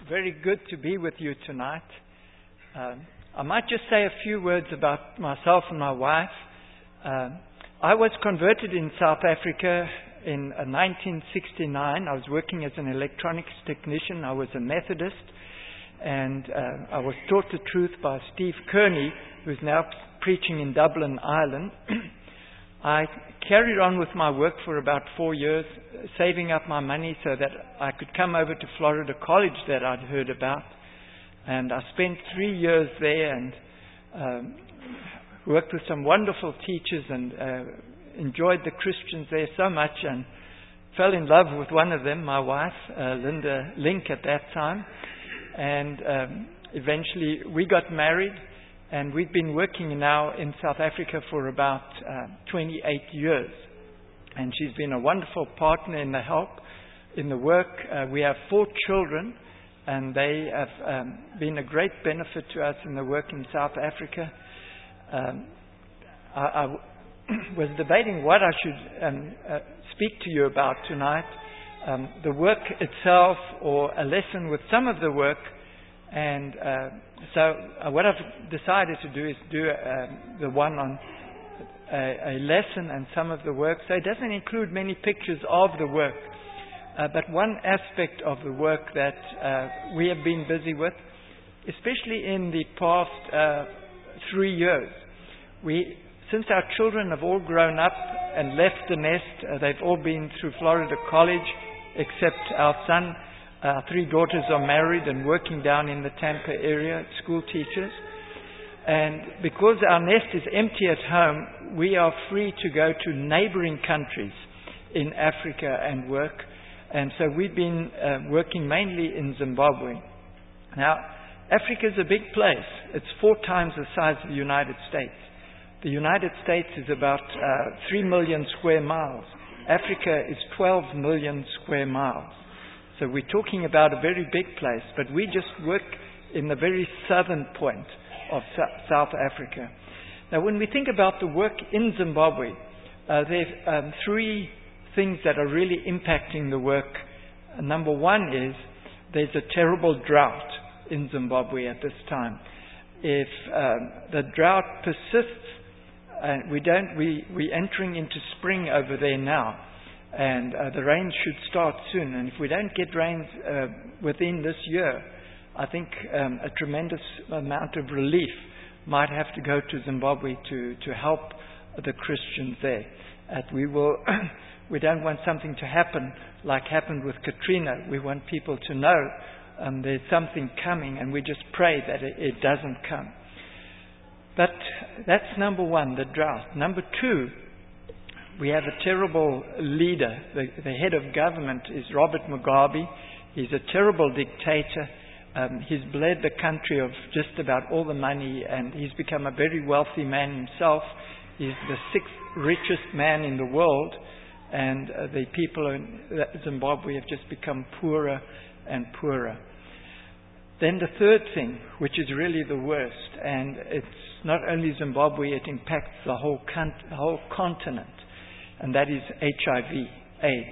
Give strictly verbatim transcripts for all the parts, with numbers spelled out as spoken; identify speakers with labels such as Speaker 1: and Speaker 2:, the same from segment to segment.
Speaker 1: very good to be with you tonight. Um, I might just say a few words about myself and my wife. Um, I was converted in South Africa in uh, nineteen sixty-nine. I was working as an electronics technician. I was a Methodist, and uh, I was taught the truth by Steve Kearney, who's now preaching in Dublin, Ireland. I carried on with my work for about four years, saving up my money so that I could come over to Florida College that I'd heard about. And I spent three years there and um, worked with some wonderful teachers and uh, enjoyed the Christians there so much and fell in love with one of them, my wife, uh, Linda Link, at that time. And um, eventually we got married. And we've been working now in South Africa for about uh, twenty-eight years. And she's been a wonderful partner in the help, in the work. Uh, we have four children, and they have um, been a great benefit to us in the work in South Africa. Um, I, I w- was debating what I should um, uh, speak to you about tonight. Um, the work itself, or a lesson with some of the work. And uh, so uh, what I've decided to do is do uh, the one on a, a lesson and some of the work. So it doesn't include many pictures of the work, uh, but one aspect of the work that uh, we have been busy with, especially in the past uh, three years. We, since our children have all grown up and left the nest, uh, they've all been through Florida College, except our son. Our three daughters are married and working down in the Tampa area, school teachers. And because our nest is empty at home, we are free to go to neighboring countries in Africa and work. And so we've been uh, working mainly in Zimbabwe. Now, Africa is a big place. It's four times the size of the United States. The United States is about uh, three million square miles. Africa is twelve million square miles. So we're talking about a very big place, but we just work in the very southern point of South Africa. Now, when we think about the work in Zimbabwe, uh, there are um, three things that are really impacting the work. Uh, number one is there's a terrible drought in Zimbabwe at this time. If um, the drought persists, uh, we don't, we, we're entering into spring over there now. And uh, the rains should start soon. And if we don't get rains uh, within this year, I think um, a tremendous amount of relief might have to go to Zimbabwe to, to help the Christians there. And we will, we don't want something to happen like happened with Katrina. We want people to know um, there's something coming, and we just pray that it, it doesn't come. But that's number one, the drought. Number two, we have a terrible leader. The, the head of government is Robert Mugabe. He's a terrible dictator. Um, he's bled the country of just about all the money, and he's become a very wealthy man himself. He's the sixth richest man in the world, and uh, the people in Zimbabwe have just become poorer and poorer. Then the third thing, which is really the worst, and it's not only Zimbabwe, it impacts the whole, con- the whole continent. And that is H I V, AIDS.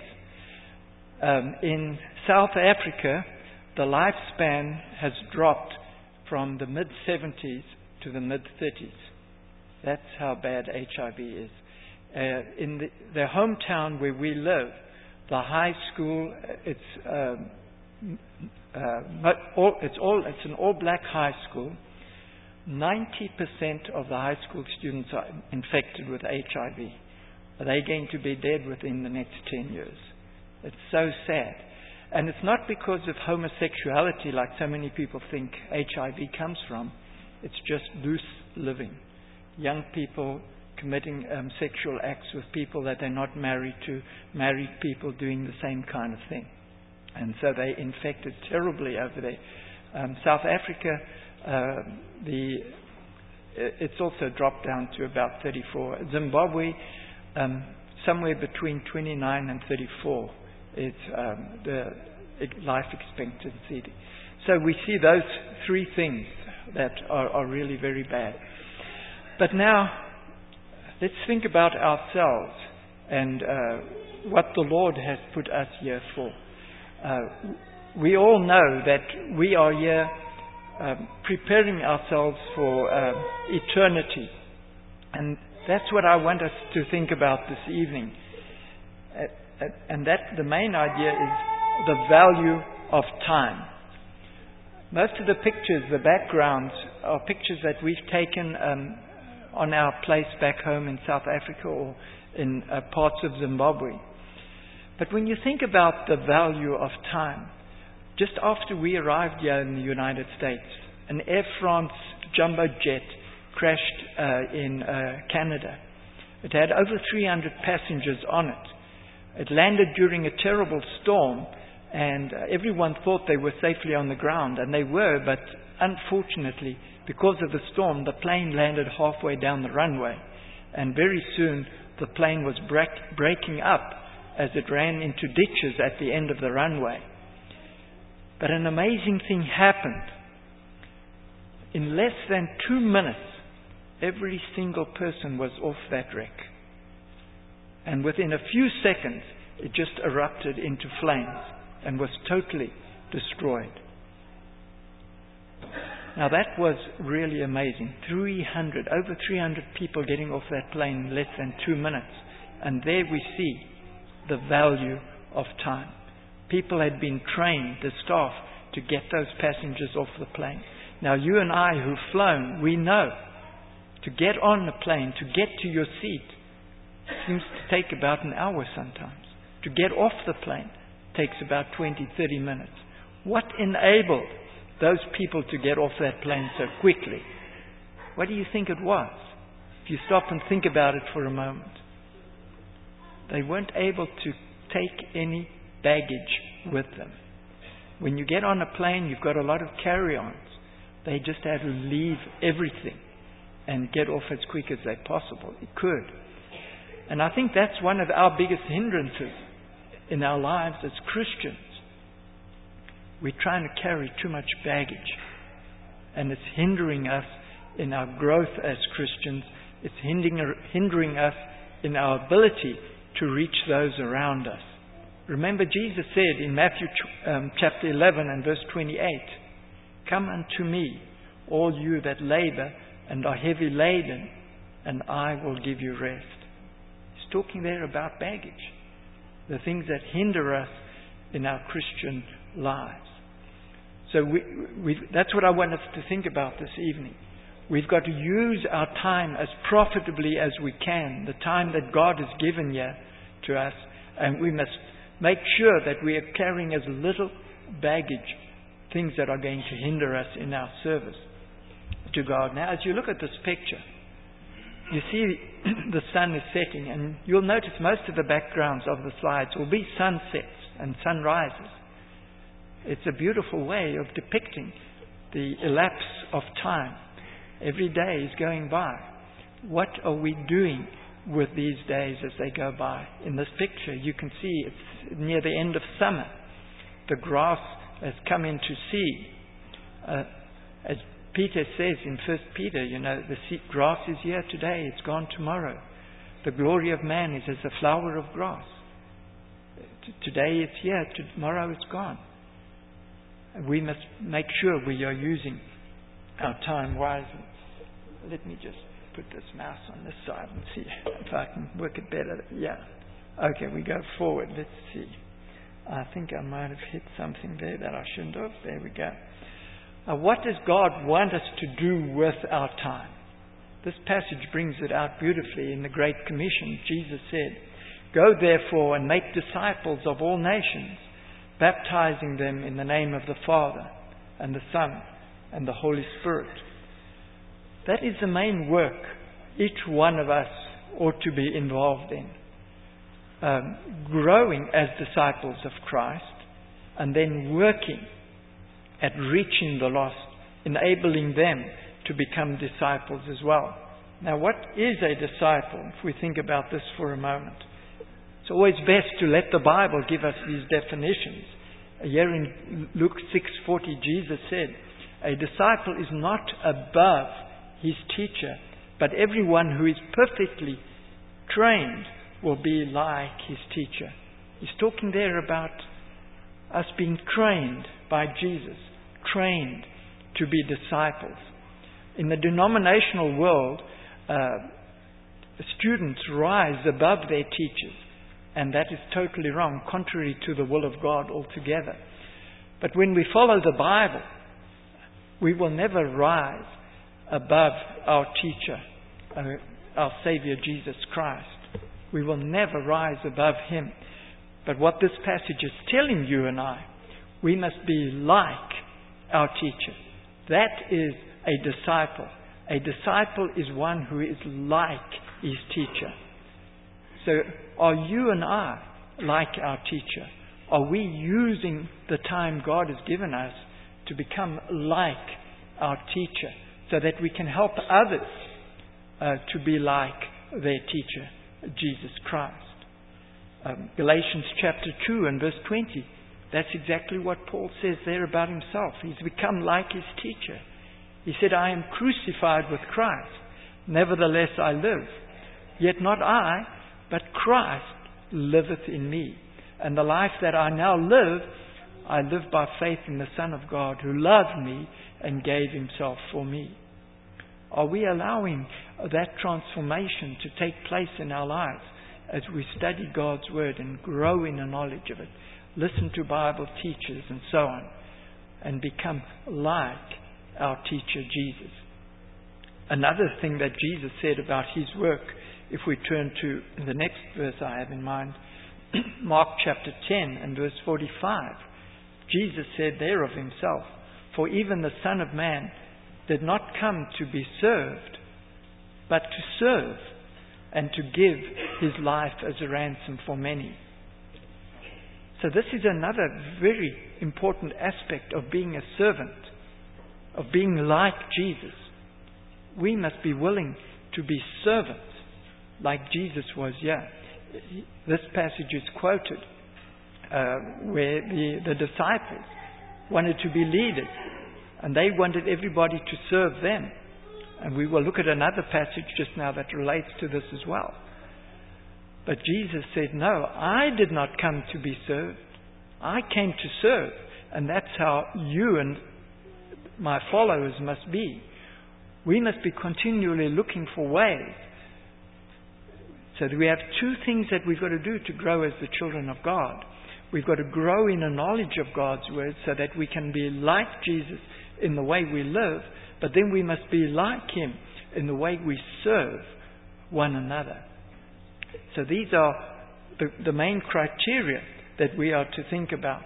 Speaker 1: Um, in South Africa, the lifespan has dropped from the mid-seventies to the mid-thirties. That's how bad H I V is. Uh, in the, the hometown where we live, the high school, it's um, uh, all, it's all it's an all-black high school. ninety percent of the high school students are infected with H I V. Are they going to be dead within the next ten years? It's so sad. And it's not because of homosexuality like so many people think H I V comes from. It's just loose living. Young people committing um, sexual acts with people that they're not married to, married people doing the same kind of thing. And so they're infected terribly over there. Um, South Africa, uh, the it's also dropped down to about thirty-four. Zimbabwe, Um, somewhere between twenty-nine and thirty-four is um, the life expectancy. So we see those three things that are, are really very bad. But now, let's think about ourselves and uh, what the Lord has put us here for. Uh, we all know that we are here um, preparing ourselves for um, eternity. And that's what I want us to think about this evening. Uh, uh, and that the main idea is the value of time. Most of the pictures, the backgrounds, are pictures that we've taken um, on our place back home in South Africa or in uh, parts of Zimbabwe. But when you think about the value of time, just after we arrived here in the United States, an Air France jumbo jet crashed uh, in uh, Canada. It had over three hundred passengers on it. It landed during a terrible storm, and uh, everyone thought they were safely on the ground, and they were, but unfortunately, because of the storm, the plane landed halfway down the runway, and very soon the plane was break, breaking up as it ran into ditches at the end of the runway. But an amazing thing happened. In less than two minutes, every single person was off that wreck. And within a few seconds, it just erupted into flames and was totally destroyed. Now that was really amazing. three hundred, over three hundred people getting off that plane in less than two minutes. And there we see the value of time. People had been trained, the staff, to get those passengers off the plane. Now you and I who've flown, we know to get on the plane, to get to your seat, seems to take about an hour sometimes. To get off the plane takes about twenty, thirty minutes. What enabled those people to get off that plane so quickly? What do you think it was? If you stop and think about it for a moment. They weren't able to take any baggage with them. When you get on a plane, you've got a lot of carry-ons. They just had to leave everything and get off as quick as they possible. It could. And I think that's one of our biggest hindrances in our lives as Christians. We're trying to carry too much baggage. And it's hindering us in our growth as Christians. It's hindering, hindering us in our ability to reach those around us. Remember, Jesus said in Matthew um, chapter eleven and verse twenty-eight, "Come unto me, all you that labor and are heavy laden, and I will give you rest." He's talking there about baggage, the things that hinder us in our Christian lives. So we, we, that's what I want us to think about this evening. We've got to use our time as profitably as we can, the time that God has given here to us, and we must make sure that we are carrying as little baggage, things that are going to hinder us in our service to God. Now, as you look at this picture, you see the sun is setting, and you'll notice most of the backgrounds of the slides will be sunsets and sunrises. It's a beautiful way of depicting the elapse of time. Every day is going by. What are we doing with these days as they go by? In this picture, you can see it's near the end of summer. The grass has come into seed. Uh, as Peter says in First Peter, you know, the seed, grass is here today, it's gone tomorrow. The glory of man is as a flower of grass. T- today it's here, tomorrow it's gone. We must make sure we are using our time wisely. Let me just put this mouse on this side and see if I can work it better. Yeah. Okay, we go forward. Let's see. I think I might have hit something there that I shouldn't have. There we go. Uh, what does God want us to do with our time? This passage brings it out beautifully in the Great Commission. Jesus said, "Go therefore and make disciples of all nations, baptizing them in the name of the Father and the Son and the Holy Spirit." That is the main work each one of us ought to be involved in. Um, growing as disciples of Christ, and then working at reaching the lost, enabling them to become disciples as well. Now, what is a disciple? If we think about this for a moment, it's always best to let the Bible give us these definitions. Here in Luke six forty, Jesus said, "A disciple is not above his teacher, but everyone who is perfectly trained will be like his teacher." He's talking there about us being trained by Jesus, trained to be disciples. In the denominational world, uh, students rise above their teachers, and that is totally wrong, contrary to the will of God altogether. But when we follow the Bible, we will never rise above our teacher, uh, our Savior Jesus Christ. We will never rise above Him. But what this passage is telling you and I, we must be like our teacher. That is a disciple. A disciple is one who is like his teacher. So are you and I like our teacher? Are we using the time God has given us to become like our teacher so that we can help others uh, to be like their teacher, Jesus Christ? Um, Galatians chapter two and verse twenty, that's exactly what Paul says there about himself. He's become like his teacher. He said, I am crucified with Christ. Nevertheless I live. Yet not I, but Christ liveth in me. And the life that I now live, I live by faith in the Son of God who loved me and gave Himself for me. Are we allowing that transformation to take place in our lives as we study God's Word and grow in the knowledge of it, listen to Bible teachers and so on, and become like our teacher Jesus? Another thing that Jesus said about His work, if we turn to the next verse I have in mind, Mark chapter ten and verse forty-five, Jesus said there of Himself, for even the Son of Man did not come to be served, but to serve and to give His life as a ransom for many. So this is another very important aspect of being a servant, of being like Jesus. We must be willing to be servants like Jesus was here. This passage is quoted uh, where the, the disciples wanted to be leaders and they wanted everybody to serve them. And we will look at another passage just now that relates to this as well. But Jesus said, no, I did not come to be served. I came to serve. And that's how you and my followers must be. We must be continually looking for ways. So we have two things that we've got to do to grow as the children of God. We've got to grow in a knowledge of God's Word so that we can be like Jesus in the way we live, but then we must be like Him in the way we serve one another. So these are the, the main criteria that we are to think about.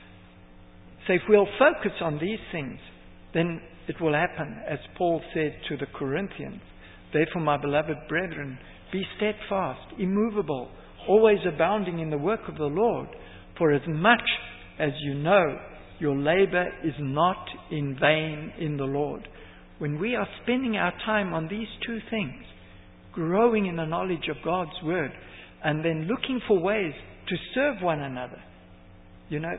Speaker 1: So if we'll focus on these things, then it will happen, as Paul said to the Corinthians, therefore, my beloved brethren, be steadfast, immovable, always abounding in the work of the Lord, for as much as you know your labor is not in vain in the Lord. When we are spending our time on these two things, growing in the knowledge of God's Word, and then looking for ways to serve one another. You know,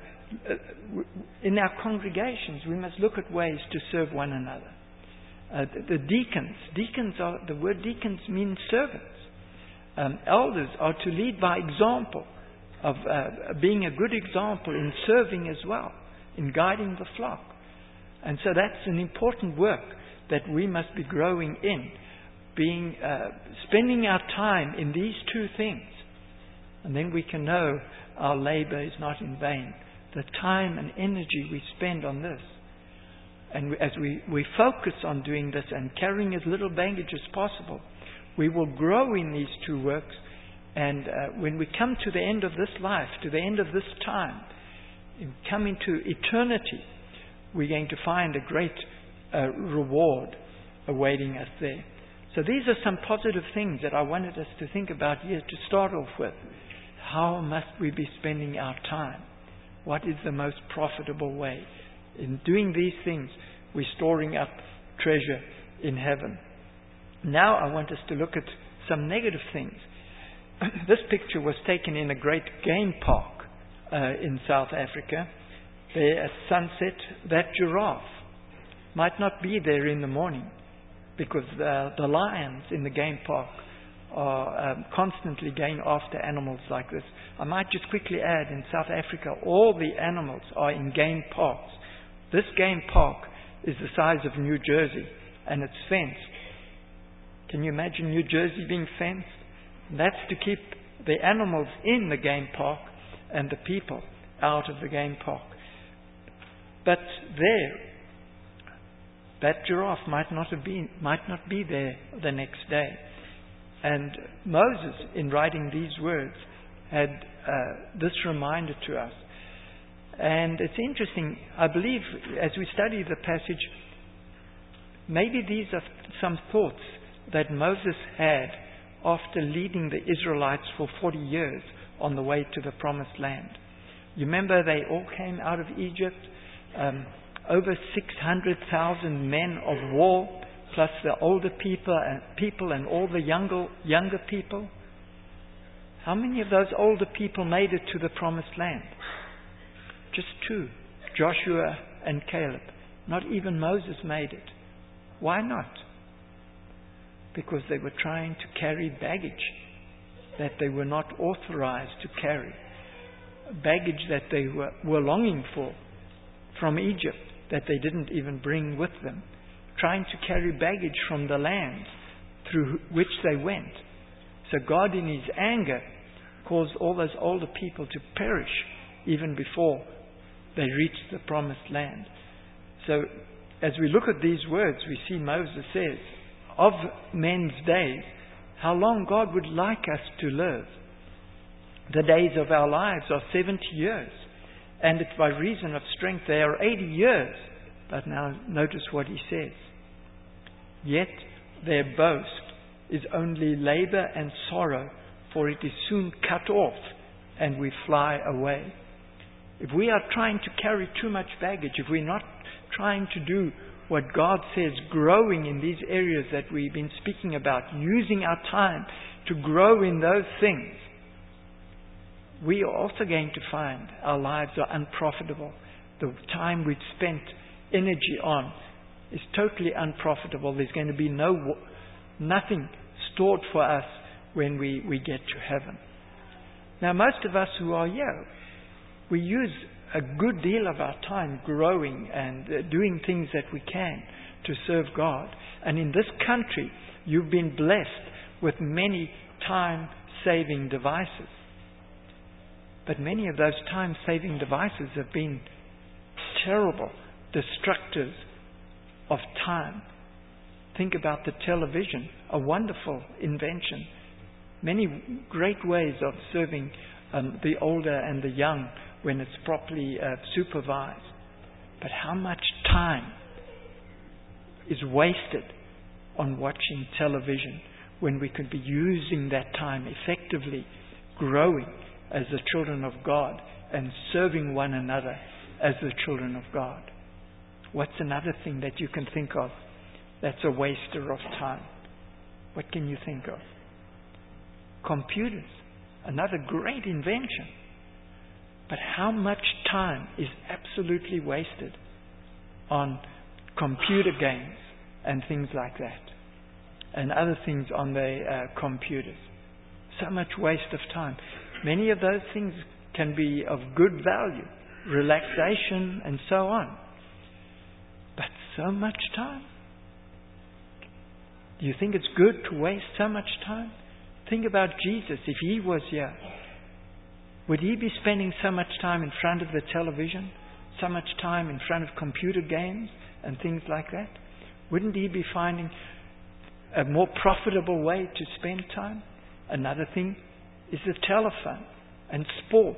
Speaker 1: in our congregations, we must look at ways to serve one another. Uh, the, the deacons, deacons are, the word deacons means servants. Um, elders are to lead by example, of uh, being a good example in serving as well, in guiding the flock. And so that's an important work that we must be growing in, being uh, spending our time in these two things. And then we can know our labor is not in vain. The time and energy we spend on this. And as we, we focus on doing this and carrying as little baggage as possible, we will grow in these two works. And uh, when we come to the end of this life, to the end of this time, come into eternity, we're going to find a great uh, reward awaiting us there. So these are some positive things that I wanted us to think about here to start off with. How must we be spending our time? What is the most profitable way? In doing these things, we're storing up treasure in heaven. Now I want us to look at some negative things. This picture was taken in a great game park uh, in South Africa. There at sunset, that giraffe might not be there in the morning because the, the lions in the game park are um, constantly going after animals like this. I might just quickly add, in South Africa, all the animals are in game parks. This game park is the size of New Jersey, and it's fenced. Can you imagine New Jersey being fenced? That's to keep the animals in the game park and the people out of the game park. But there, that giraffe might not have been, might not be there the next day. And Moses, in writing these words, had uh, this reminder to us. And it's interesting, I believe, as we study the passage, maybe these are some thoughts that Moses had after leading the Israelites for forty years on the way to the promised land. You remember they all came out of Egypt, um, over six hundred thousand men of war, plus the older people and people and all the younger younger people. How many of those older people made it to the promised land? Just two, Joshua and Caleb. Not even Moses made it. Why not? Because they were trying to carry baggage that they were not authorized to carry. Baggage that they were, were longing for from Egypt that they didn't even bring with them. Trying to carry baggage from the land through which they went. So God, in His anger, caused all those older people to perish even before they reached the promised land. So as we look at these words, we see Moses says, of men's days, how long God would like us to live. The days of our lives are seventy years, and it's by reason of strength they are eighty years. But now notice what he says. Yet their boast is only labor and sorrow, for it is soon cut off, and we fly away. If we are trying to carry too much baggage, if we're not trying to do what God says, growing in these areas that we've been speaking about, using our time to grow in those things, we are also going to find our lives are unprofitable. The time we've spent energy on is totally unprofitable. There's going to be no nothing stored for us when we, we get to heaven. Now, most of us who are here, we use a good deal of our time growing and uh, doing things that we can to serve God. And in this country, you've been blessed with many time-saving devices. But many of those time-saving devices have been terrible destructors of time. Think about the television, a wonderful invention. Many great ways of serving um, the older and the young when it's properly uh, supervised. But how much time is wasted on watching television when we could be using that time effectively, growing as the children of God and serving one another as the children of God? What's another thing that you can think of that's a waster of time? What can you think of? Computers, another great invention. But how much time is absolutely wasted on computer games and things like that, and other things on the uh, computers? So much waste of time. Many of those things can be of good value, relaxation and so on. But so much time. Do you think it's good to waste so much time? Think about Jesus. If He was here, would He be spending so much time in front of the television, so much time in front of computer games and things like that? Wouldn't He be finding a more profitable way to spend time? Another thing is the telephone and sports.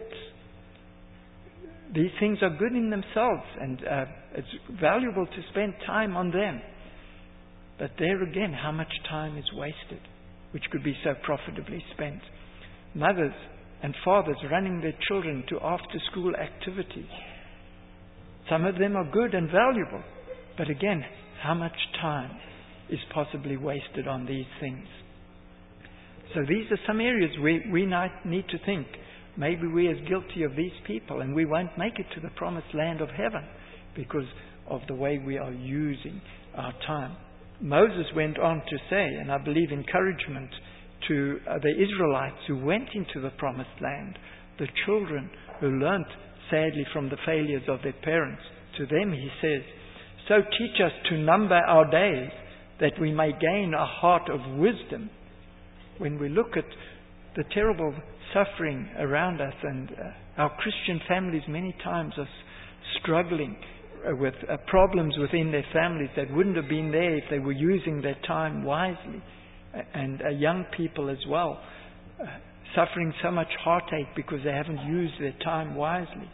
Speaker 1: These things are good in themselves, and uh, it's valuable to spend time on them. But there again, how much time is wasted, which could be so profitably spent? Mothers and fathers running their children to after-school activities. Some of them are good and valuable, but again, how much time is possibly wasted on these things? So these are some areas we, we might need to think. Maybe we are guilty of these people and we won't make it to the promised land of heaven because of the way we are using our time. Moses went on to say, and I believe encouragement to uh, the Israelites who went into the promised land, the children who learnt sadly from the failures of their parents. To them he says, "So teach us to number our days, that we may gain a heart of wisdom." When we look at the terrible suffering around us, and uh, our Christian families many times are struggling uh, with uh, problems within their families that wouldn't have been there if they were using their time wisely. And uh, young people as well, uh, suffering so much heartache because they haven't used their time wisely.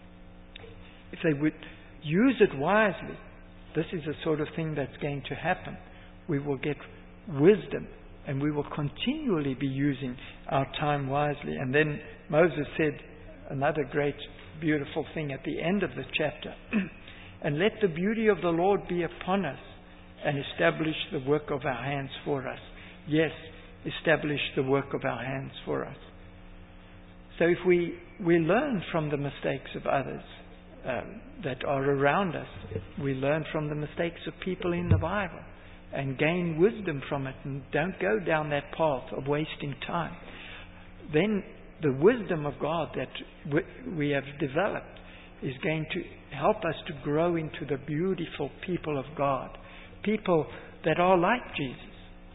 Speaker 1: If they would use it wisely, this is the sort of thing that's going to happen. We will get wisdom, and we will continually be using our time wisely. And then Moses said another great, beautiful thing at the end of the chapter. "And let the beauty of the Lord be upon us, and establish the work of our hands for us." Yes, establish the work of our hands for us. So if we, we learn from the mistakes of others um, that are around us, we learn from the mistakes of people in the Bible and gain wisdom from it, and don't go down that path of wasting time, then the wisdom of God that we have developed is going to help us to grow into the beautiful people of God, people that are like Jesus.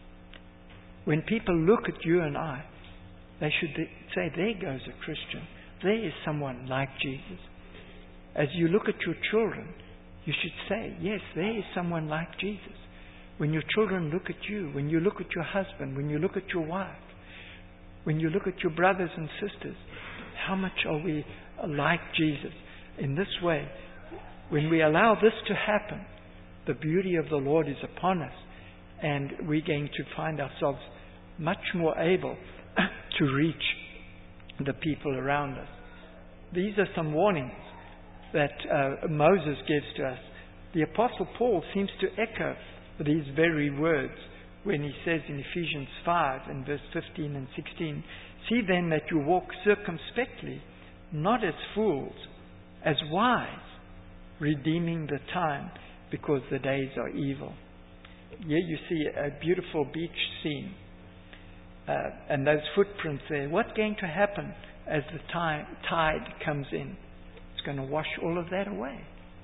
Speaker 1: When people look at you and I, they should say, "There goes a Christian. There is someone like Jesus." As you look at your children, you should say, "Yes, there is someone like Jesus." When your children look at you, when you look at your husband, when you look at your wife, when you look at your brothers and sisters, how much are we like Jesus? In this way, when we allow this to happen, the beauty of the Lord is upon us, and we're going to find ourselves much more able to reach the people around us. These are some warnings that uh, Moses gives to us. The Apostle Paul seems to echo these very words when he says in Ephesians five and verse fifteen and sixteen, "See then that you walk circumspectly, not as fools, as wise, redeeming the time, because the days are evil." Here you see a beautiful beach scene, uh, and those footprints there. What's going to happen as the tide, tide comes in? It's going to wash all of that away.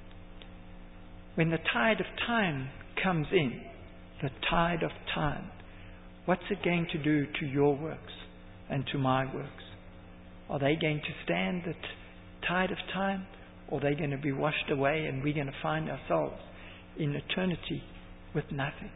Speaker 1: When the tide of time comes in, the tide of time, what's it going to do to your works and to my works? Are they going to stand the t- tide of time, or are they going to be washed away and we're going to find ourselves in eternity with nothing?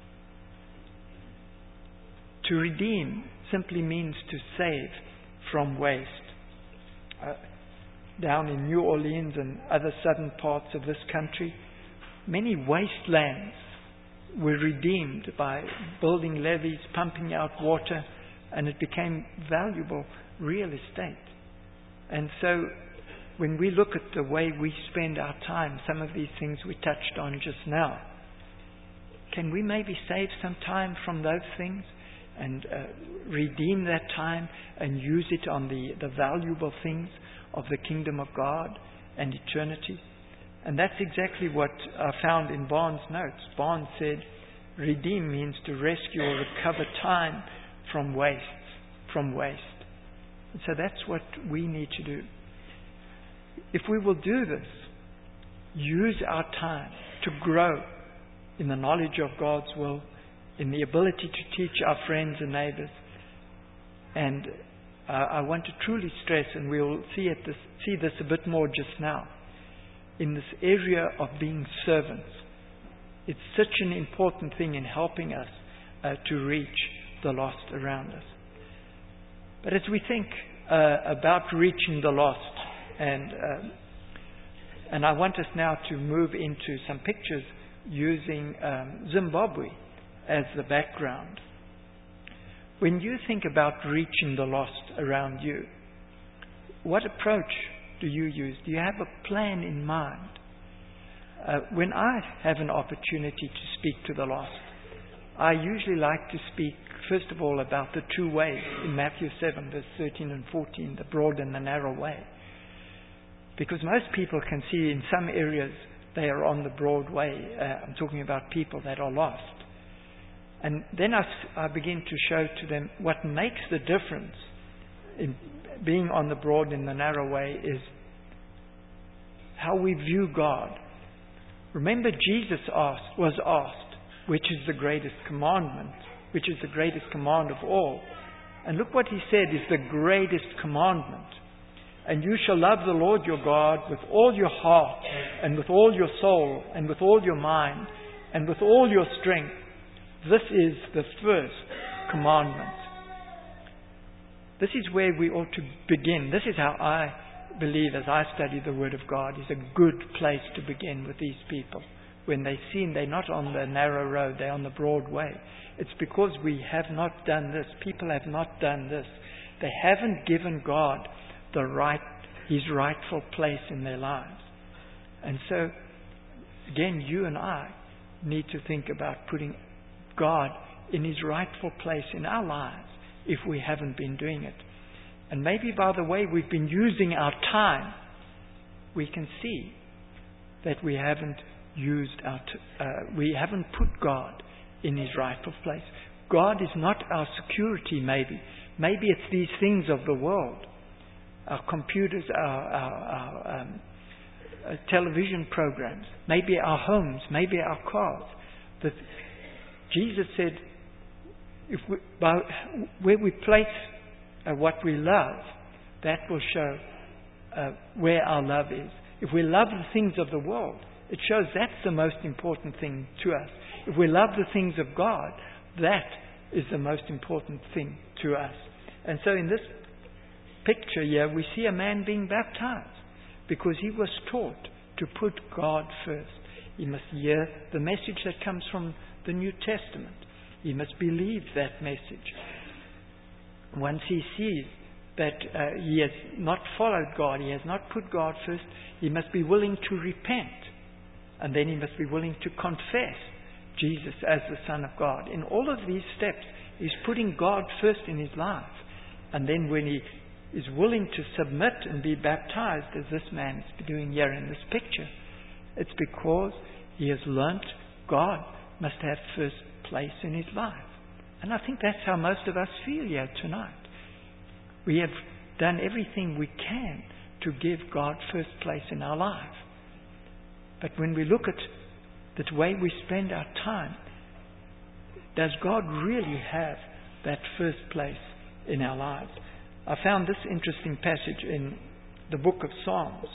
Speaker 1: To redeem simply means to save from waste. Uh, down in New Orleans and other southern parts of this country, many wastelands were redeemed by building levees, pumping out water, and it became valuable real estate. And so when we look at the way we spend our time, some of these things we touched on just now, can we maybe save some time from those things and uh, redeem that time and use it on the, the valuable things of the kingdom of God and eternity? And that's exactly what I found in Barnes' notes. Barnes said, redeem means to rescue or recover time from waste, from waste. And so that's what we need to do. If we will do this, use our time to grow in the knowledge of God's will, in the ability to teach our friends and neighbors. And uh, I want to truly stress, and we'll see, it this, see this a bit more just now, in this area of being servants. It's such an important thing in helping us uh, to reach the lost around us. But as we think uh, about reaching the lost, and uh, and I want us now to move into some pictures using um, Zimbabwe as the background. When you think about reaching the lost around you, what approach do you use? Do you have a plan in mind? Uh, when I have an opportunity to speak to the lost, I usually like to speak, first of all, about the two ways in Matthew seven, verse thirteen and fourteen, the broad and the narrow way. Because most people can see in some areas they are on the broad way. Uh, I'm talking about people that are lost. And then I, I begin to show to them what makes the difference in being on the broad and the narrow way is how we view God. Remember, Jesus asked, was asked, which is the greatest commandment, which is the greatest command of all. And look what he said is the greatest commandment. And you shall love the Lord your God with all your heart and with all your soul and with all your mind and with all your strength. This is the first commandment. This is where we ought to begin. This is how I believe, as I study the Word of God, is a good place to begin with these people. When they see they're not on the narrow road, they're on the broad way. It's because we have not done this. People have not done this. They haven't given God the right, His rightful place in their lives. And so, again, you and I need to think about putting God in His rightful place in our lives if we haven't been doing it. And maybe by the way we've been using our time, we can see that we haven't used our, t- uh, we haven't put God in His rightful place. God is not our security maybe. Maybe it's these things of the world. Our computers, our, our, our um, uh, television programs, maybe our homes, maybe our cars. That Jesus said, if we, by, where we place uh, what we love, that will show uh, where our love is. If we love the things of the world, it shows that's the most important thing to us. If we love the things of God, that is the most important thing to us. And so in this picture here, we see a man being baptized because he was taught to put God first. He must hear the message that comes from the New Testament. He must believe that message. Once he sees that uh, he has not followed God, he has not put God first, he must be willing to repent. And then he must be willing to confess Jesus as the Son of God. In all of these steps, he's putting God first in his life. And then when he is willing to submit and be baptized, as this man is doing here in this picture, it's because he has learnt God must have first place in his life. And I think that's how most of us feel here tonight. We have done everything we can to give God first place in our life. But when we look at the way we spend our time, does God really have that first place in our lives? I found this interesting passage in the book of Psalms.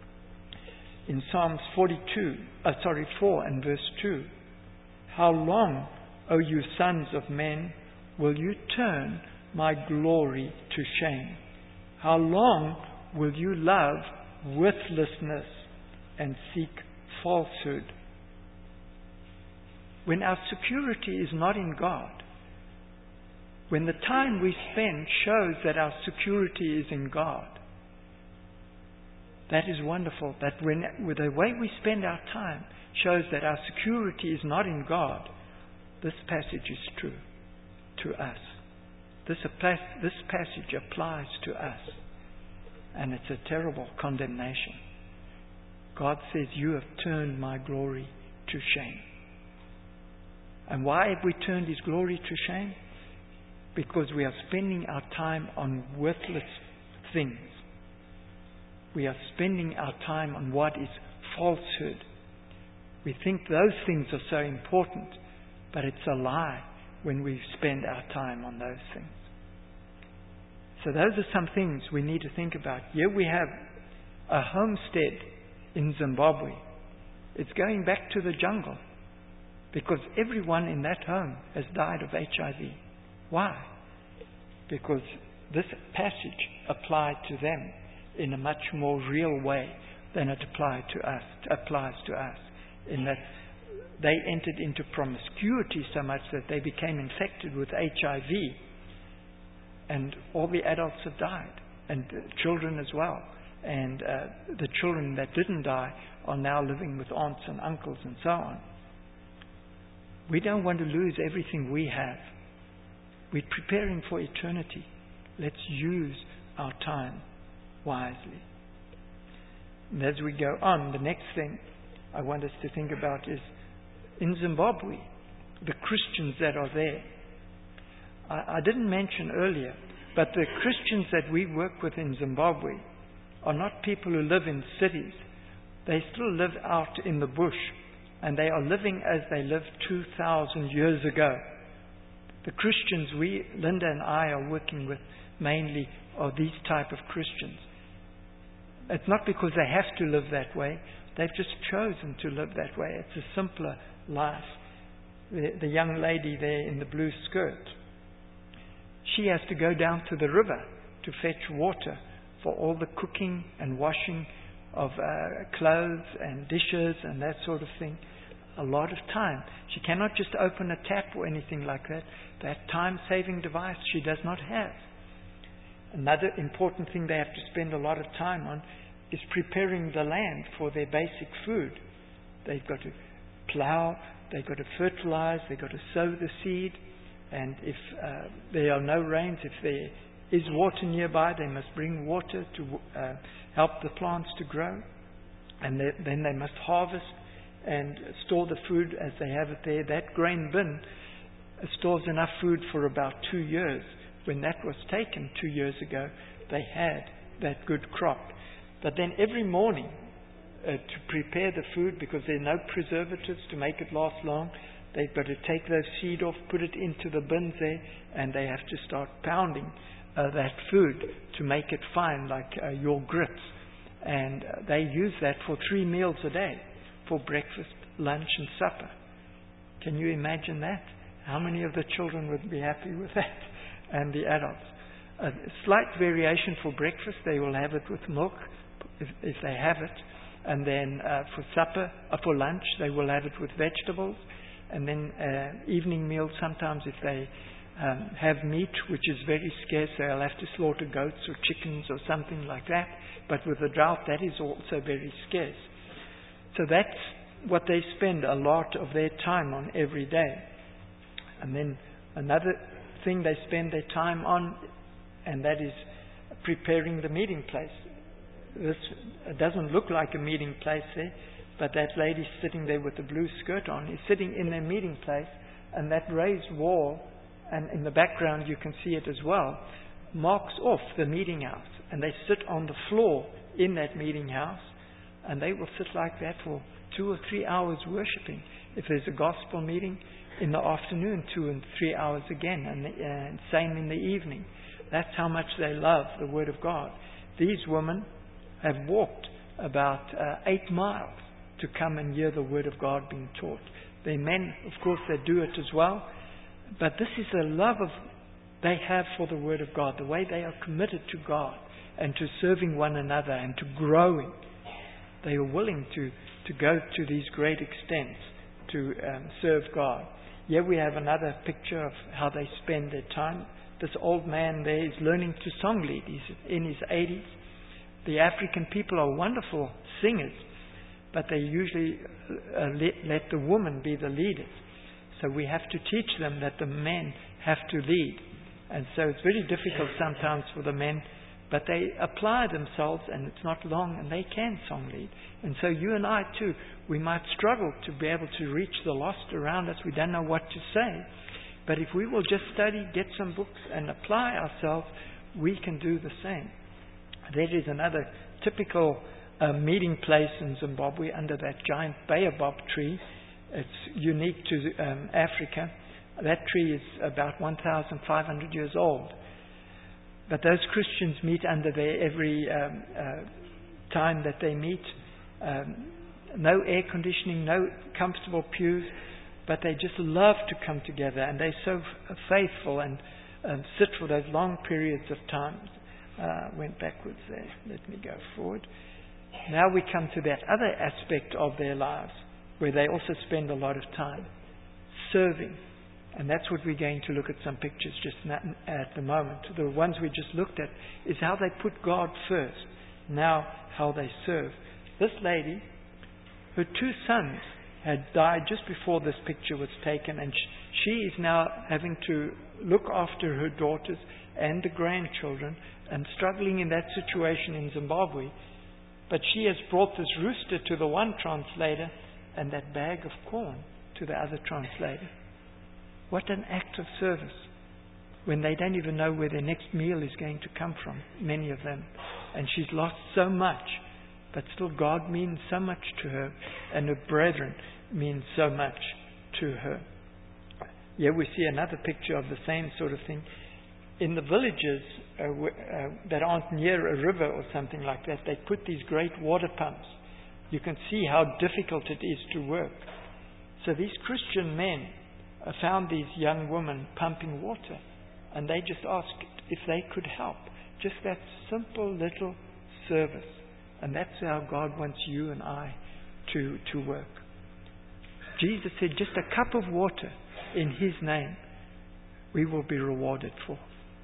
Speaker 1: In Psalms forty-two, uh, sorry, four and verse two. How long, O you sons of men, will you turn my glory to shame? How long will you love worthlessness and seek falsehood? When our security is not in God, when the time we spend shows that our security is in God, that is wonderful. That when with the way we spend our time shows that our security is not in God, this passage is true to us. This, this passage applies to us. And it's a terrible condemnation. God says, you have turned my glory to shame. And why have we turned His glory to shame? Because we are spending our time on worthless things. We are spending our time on what is falsehood. We think those things are so important, but it's a lie when we spend our time on those things. So those are some things we need to think about. Here we have a homestead in Zimbabwe. It's going back to the jungle because everyone in that home has died of H I V. Why? Because this passage applied to them in a much more real way than it applied to us, applies to us, in that they entered into promiscuity so much that they became infected with H I V, and all the adults have died, and children as well. And uh, the children that didn't die are now living with aunts and uncles and so on. We don't want to lose everything we have. We're preparing for eternity. Let's use our time wisely. And as we go on, the next thing I want us to think about is in Zimbabwe, the Christians that are there. I, I didn't mention earlier, but the Christians that we work with in Zimbabwe are not people who live in cities. They still live out in the bush, and they are living as they lived two thousand years ago. The Christians we, Linda and I, are working with mainly are these type of Christians. It's not because they have to live that way. They've just chosen to live that way. It's a simpler life. The, the young lady there in the blue skirt, she has to go down to the river to fetch water for all the cooking and washing of uh, clothes and dishes and that sort of thing. A lot of time. She cannot just open a tap or anything like that. That time-saving device she does not have. Another important thing they have to spend a lot of time on is preparing the land for their basic food. They've got to plow, they've got to fertilize, they've got to sow the seed, and if uh, there are no rains, if there is water nearby, they must bring water to uh, help the plants to grow, and they, then they must harvest and store the food as they have it there. That grain bin stores enough food for about two years. When that was taken two years ago, they had that good crop. But then every morning, uh, to prepare the food, because there are no preservatives to make it last long, they've got to take those seed off, put it into the bins there, and they have to start pounding uh, that food to make it fine, like uh, your grits. And uh, they use that for three meals a day, for breakfast, lunch, and supper. Can you imagine that? How many of the children would be happy with that? And the adults. A slight variation for breakfast, they will have it with milk, if, if they have it. And then uh, for supper, uh, for lunch, they will have it with vegetables. And then uh, evening meals, sometimes if they um, have meat, which is very scarce, they'll have to slaughter goats or chickens or something like that. But with the drought, that is also very scarce. So that's what they spend a lot of their time on every day. And then another thing they spend their time on, and that is preparing the meeting place. This doesn't look like a meeting place there, but that lady sitting there with the blue skirt on is sitting in their meeting place, and that raised wall, and in the background you can see it as well, marks off the meeting house. And they sit on the floor in that meeting house, and they will sit like that for two or three hours worshiping. If there's a gospel meeting in the afternoon, two and three hours again, and, the, and same in the evening. That's how much they love the Word of God. These women have walked about uh, eight miles to come and hear the Word of God being taught. Their men, of course, they do it as well. But this is the love of they have for the Word of God, the way they are committed to God and to serving one another and to growing. They are willing to, to go to these great extents to um, serve God. Here we have another picture of how they spend their time. This old man there is learning to song lead. He's in his eighties. The African people are wonderful singers, but they usually uh, let, let the women be the leaders. So we have to teach them that the men have to lead. And so it's very difficult sometimes for the men, but they apply themselves, and it's not long, and they can song lead. And so you and I too, we might struggle to be able to reach the lost around us. We don't know what to say. But if we will just study, get some books, and apply ourselves, we can do the same. There is another typical uh, meeting place in Zimbabwe under that giant baobab tree. It's unique to um, Africa. That tree is about one thousand five hundred years old. But those Christians meet under there every um, uh, time that they meet. Um, no air conditioning, no comfortable pews, but they just love to come together, and they're so f- faithful and um, sit for those long periods of time. Uh, went backwards there. Let me go forward. Now we come to that other aspect of their lives, where they also spend a lot of time serving. And that's what we're going to look at some pictures just at the moment. The ones we just looked at is how they put God first. Now how they serve. This lady, her two sons had died just before this picture was taken, and she is now having to look after her daughters and the grandchildren and struggling in that situation in Zimbabwe. But she has brought this rooster to the one translator and that bag of corn to the other translator. What an act of service when they don't even know where their next meal is going to come from, many of them. And she's lost so much, but still God means so much to her, and her brethren mean so much to her. Here we see another picture of the same sort of thing. In the villages uh, w- uh, that aren't near a river or something like that, they put these great water pumps. You can see how difficult it is to work. So these Christian men uh, found these young women pumping water, and they just asked if they could help. Just that simple little service. And that's how God wants you and I to, to work. Jesus said, just a cup of water in His name, we will be rewarded for.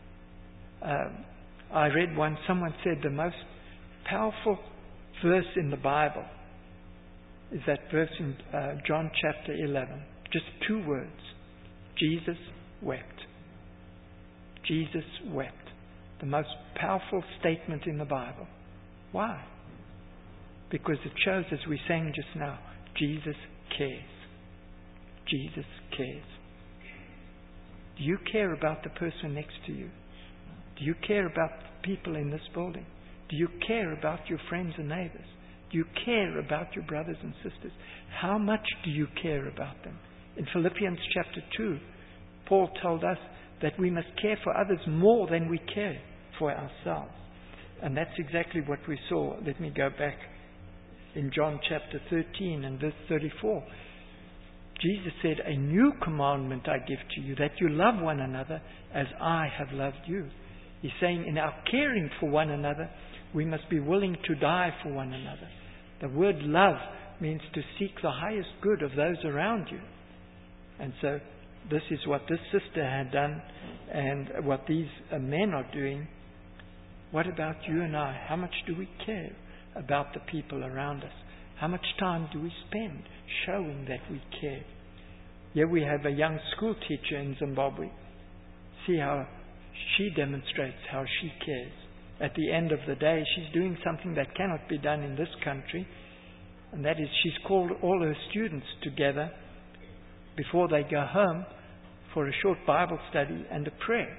Speaker 1: Um, I read one, someone said the most powerful verse in the Bible is that verse in uh, John chapter eleven. Just two words. Jesus wept. Jesus wept. The most powerful statement in the Bible. Why? Because it shows, as we sang just now, Jesus cares. Jesus cares. Do you care about the person next to you? Do you care about people in this building? Do you care about your friends and neighbors? Do you care about your brothers and sisters? How much do you care about them? In Philippians chapter two, Paul told us that we must care for others more than we care for ourselves. And that's exactly what we saw. Let me go back in John chapter thirteen and verse thirty-four. Jesus said, a new commandment I give to you, that you love one another as I have loved you. He's saying in our caring for one another, we must be willing to die for one another. The word love means to seek the highest good of those around you. And so this is what this sister had done and what these uh, men are doing. What about you and I? How much do we care about the people around us? How much time do we spend showing that we care? Here we have a young school teacher in Zimbabwe. See how she demonstrates how she cares. At the end of the day, she's doing something that cannot be done in this country, and that is she's called all her students together before they go home for a short Bible study and a prayer.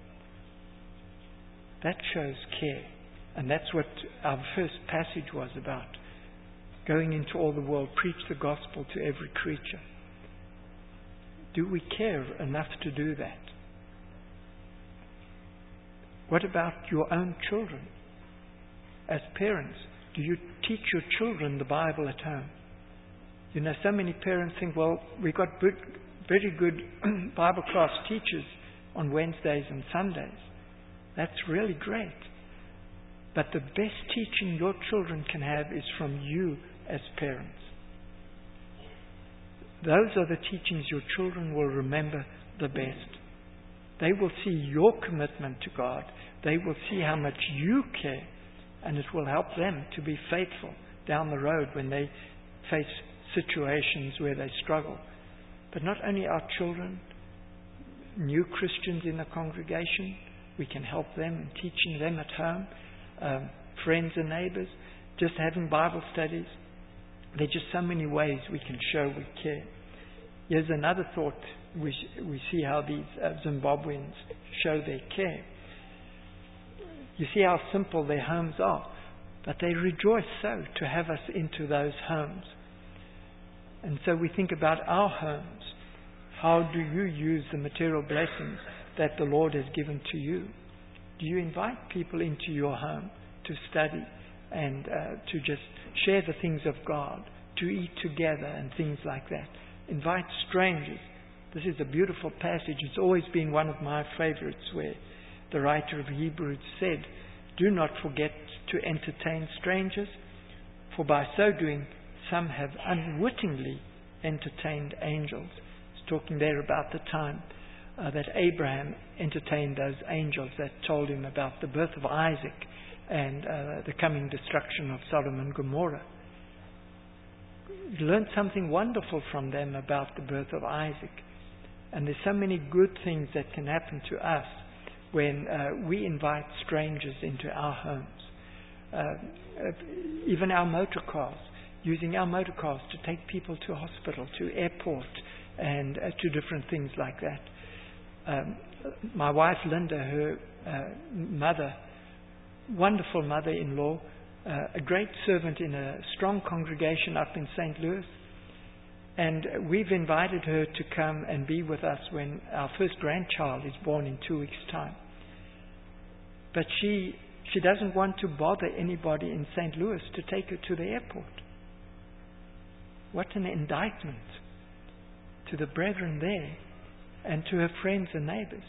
Speaker 1: That shows care, and that's what our first passage was about. Going into all the world, preach the gospel to every creature. Do we care enough to do that? What about your own children? As parents, do you teach your children the Bible at home? You know, so many parents think, well, we've got good, very good Bible class teachers on Wednesdays and Sundays. That's really great. But the best teaching your children can have is from you as parents. Those are the teachings your children will remember the best. They will see your commitment to God. They will see how much you care, and it will help them to be faithful down the road when they face situations where they struggle. But not only our children, new Christians in the congregation, we can help them in teaching them at home, um, friends and neighbors, just having Bible studies. There are just so many ways we can show we care. Here's another thought. We, we see how these uh, Zimbabweans show their care. You see how simple their homes are, but they rejoice so to have us into those homes. And so we think about our homes. How do you use the material blessings that the Lord has given to you? Do you invite people into your home to study and uh, to just share the things of God, to eat together and things like that? Invite strangers. This is a beautiful passage. It's always been one of my favorites, where the writer of Hebrews said, do not forget to entertain strangers, for by so doing some have unwittingly entertained angels. It's talking there about the time uh, that Abraham entertained those angels that told him about the birth of Isaac and uh, the coming destruction of Sodom and Gomorrah. You learned something wonderful from them about the birth of Isaac. And there's so many good things that can happen to us when uh, we invite strangers into our homes. Uh, uh, even our motor cars, using our motor cars to take people to hospital, to airport, and uh, to different things like that. Um, my wife Linda, her uh, mother, wonderful mother-in-law, uh, a great servant in a strong congregation up in Saint Louis. And we've invited her to come and be with us when our first grandchild is born in two weeks' time. But she she doesn't want to bother anybody in Saint Louis to take her to the airport. What an indictment to the brethren there and to her friends and neighbors.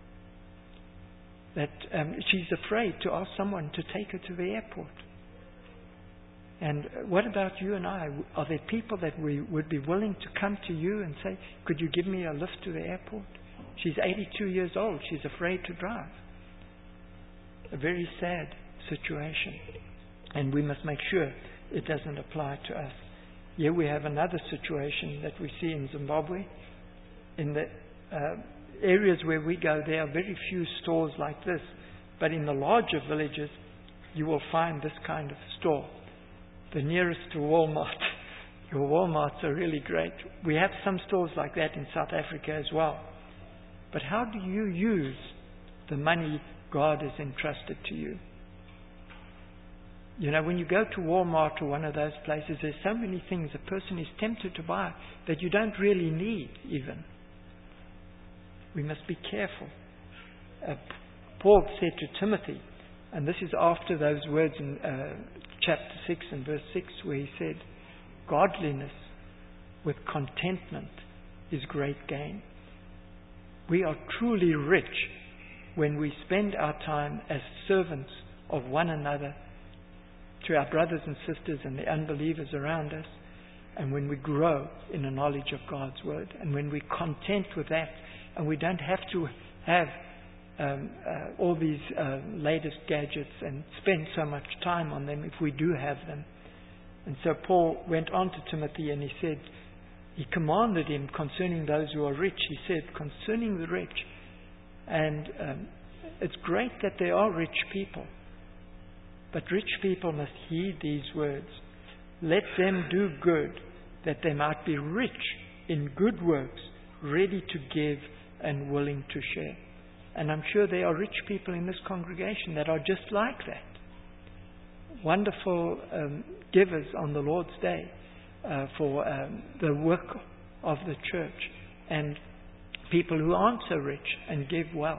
Speaker 1: That um, she's afraid to ask someone to take her to the airport. And what about you and I? Are there people that we would be willing to come to you and say, could you give me a lift to the airport? She's eighty-two years old. She's afraid to drive. A very sad situation. And we must make sure it doesn't apply to us. Here we have another situation that we see in Zimbabwe. In the uh, areas where we go, there are very few stores like this. But in the larger villages, you will find this kind of store. The nearest to Walmart. Your Walmarts are really great. We have some stores like that in South Africa as well. But how do you use the money God has entrusted to you? You know, when you go to Walmart or one of those places, there's so many things a person is tempted to buy that you don't really need even. We must be careful. Uh, Paul said to Timothy, and this is after those words in uh, chapter six and verse six, where he said, godliness with contentment is great gain. We are truly rich when we spend our time as servants of one another to our brothers and sisters and the unbelievers around us, and when we grow in the knowledge of God's Word, and when we're content with that, and we don't have to have um, uh, all these uh, latest gadgets and spend so much time on them if we do have them. And so Paul went on to Timothy and he said, he commanded him concerning those who are rich. He said, concerning the rich, and um, it's great that there are rich people, but rich people must heed these words. Let them do good, that they might be rich in good works, ready to give and willing to share. And I'm sure there are rich people in this congregation that are just like that. Wonderful um, givers on the Lord's Day uh, for um, the work of the church, and people who aren't so rich and give well.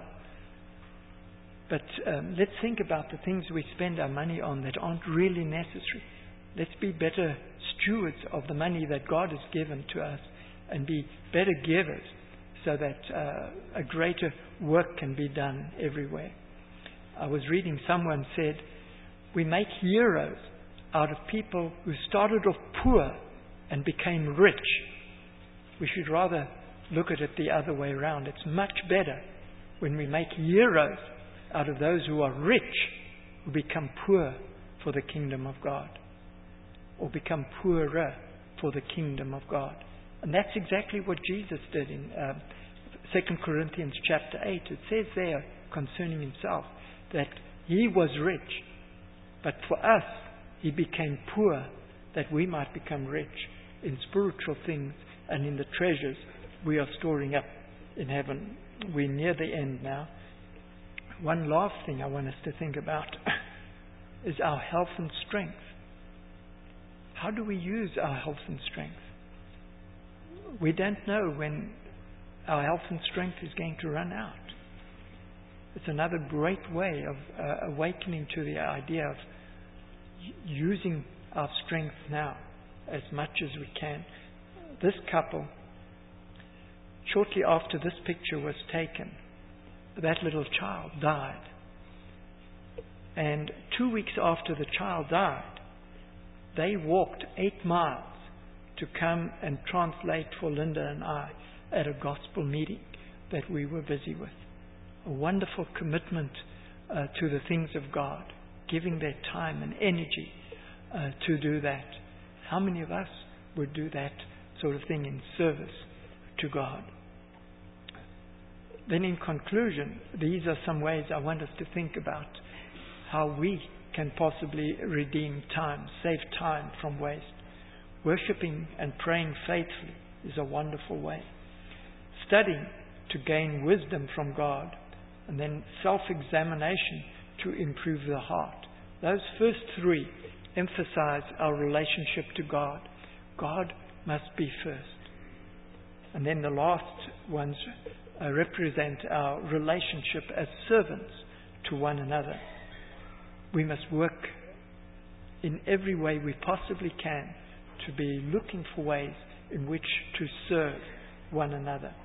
Speaker 1: But um, let's think about the things we spend our money on that aren't really necessary. Let's be better stewards of the money that God has given to us and be better givers so that uh, a greater work can be done everywhere. I was reading someone said, we make heroes out of people who started off poor and became rich. We should rather look at it the other way around. It's much better when we make heroes out of those who are rich, who become poor for the kingdom of God, or become poorer for the kingdom of God. And that's exactly what Jesus did in uh, Second Corinthians chapter eight. It says there concerning himself that he was rich, but for us he became poor that we might become rich in spiritual things and in the treasures we are storing up in heaven. We're near the end now. One last thing I want us to think about is our health and strength. How do we use our health and strength? We don't know when our health and strength is going to run out. It's another great way of uh, awakening to the idea of using our strength now as much as we can. This couple, shortly after this picture was taken, that little child died. And two weeks after the child died, they walked eight miles to come and translate for Linda and I at a gospel meeting that we were busy with. A wonderful commitment uh, to the things of God, giving their time and energy uh, to do that. How many of us would do that sort of thing in service to God? Then in conclusion, these are some ways I want us to think about how we can possibly redeem time, save time from waste. Worshipping and praying faithfully is a wonderful way. studying to gain wisdom from God, and then self-examination to improve the heart. Those first three emphasize our relationship to God. God must be first. And then the last ones uh, represent our relationship as servants to one another. We must work in every way we possibly can to be looking for ways in which to serve one another.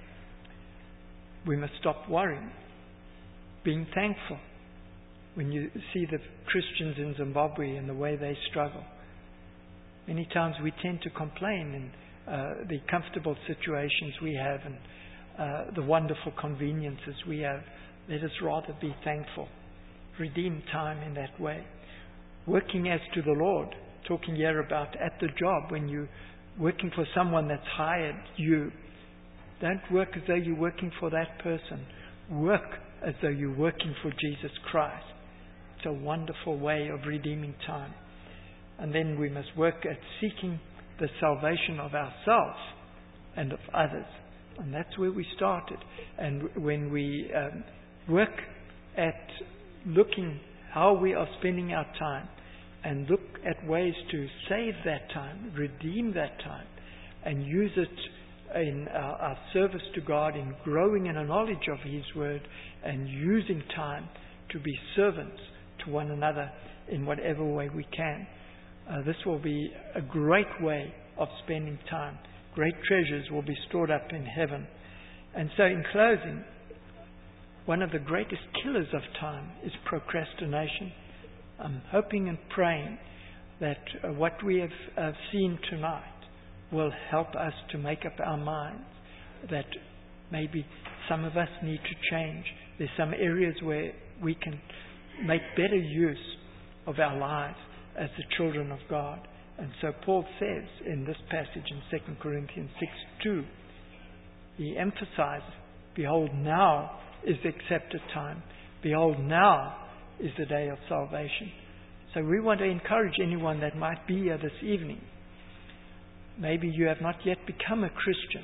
Speaker 1: We must stop worrying, being thankful. When you see the Christians in Zimbabwe and the way they struggle, many times we tend to complain in uh, the comfortable situations we have and uh, the wonderful conveniences we have. Let us rather be thankful. Redeem time in that way. Working as to the Lord, talking here about at the job, when you're working for someone that's hired you, don't work as though you're working for that person. Work as though you're working for Jesus Christ. It's a wonderful way of redeeming time. And then we must work at seeking the salvation of ourselves and of others. And that's where we started. And when we um, work at looking how we are spending our time and look at ways to save that time, redeem that time, and use it in our, our service to God, in growing in a knowledge of His Word, and using time to be servants to one another in whatever way we can. Uh, this will be a great way of spending time. Great treasures will be stored up in heaven. And so in closing, one of the greatest killers of time is procrastination. I'm hoping and praying that uh, what we have uh, seen tonight will help us to make up our minds that maybe some of us need to change. There's some areas where we can make better use of our lives as the children of God. And so Paul says in this passage in Second Corinthians six two, he emphasizes, behold, now is the accepted time. Behold, now is the day of salvation. So we want to encourage anyone that might be here this evening. Maybe you have not yet become a Christian.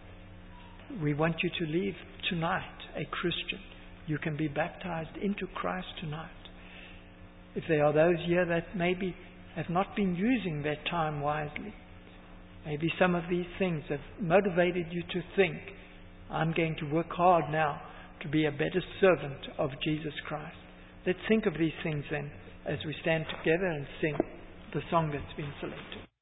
Speaker 1: We want you to leave tonight a Christian. You can be baptized into Christ tonight. If there are those here that maybe have not been using their time wisely, maybe some of these things have motivated you to think, I'm going to work hard now to be a better servant of Jesus Christ. Let's think of these things then as we stand together and sing the song that's been selected.